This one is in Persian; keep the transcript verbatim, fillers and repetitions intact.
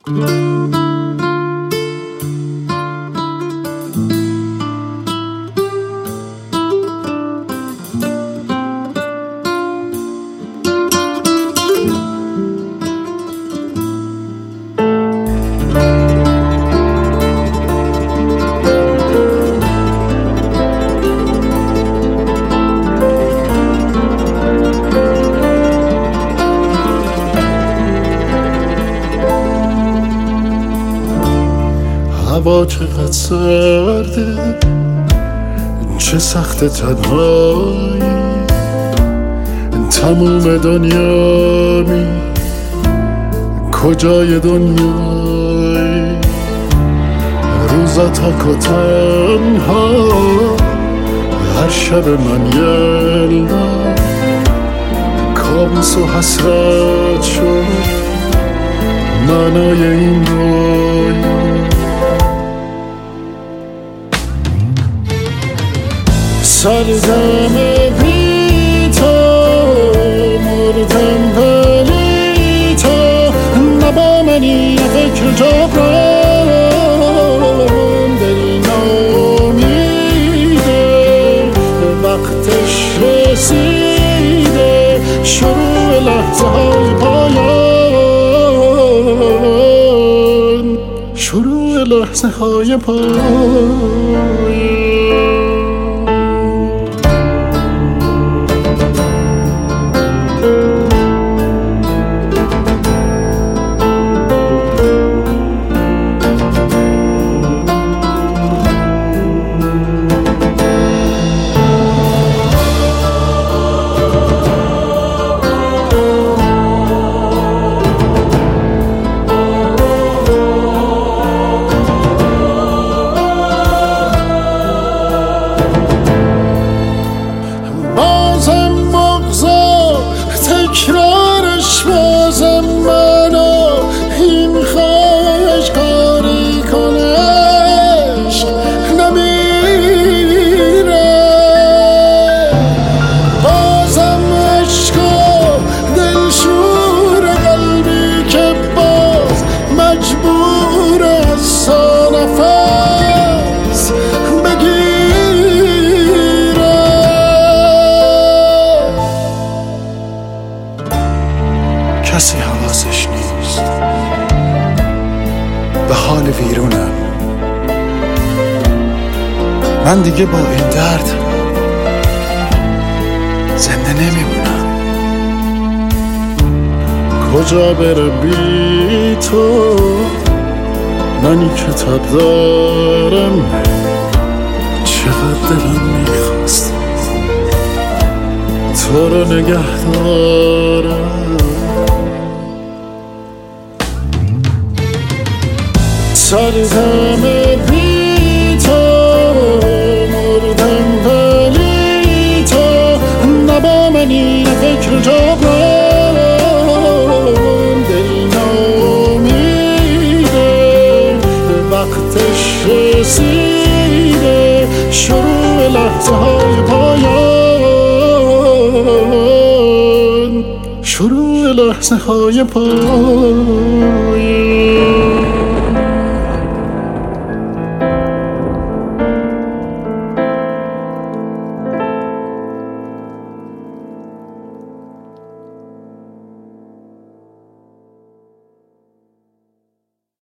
هوا چقدر سرده، چه سخت تنهایی، تموم دنیا می کجای دنیایی، روزا تک و تنها، هر شب من یلدا کابوس و حسرت شد معنای این رویا. سرزم بی تو مردم ولی تو نبا منی فکر جبران دل نامیده وقتش رسیده شروع لحظه های پایان شروع لحظه های پایان. تکرارش بازم منو این خواهش کاری کنه عشق نمیره، بازم عشق و دلشور قلبی که باز مجبور از نفس بگیره. کسی حواسش نیست به حال ویرونم، من دیگه با این درد زنده نمیمونم. کجا بره بی تو منی کتاب دارم، چقدر دلم میخواست تو رو نگه دارم. سرزم بی تو مردم ولی تو نبا منی فکر جبران دل نامیده وقتش رسیده شروع لحظه های پایان شروع لحظه های پایان.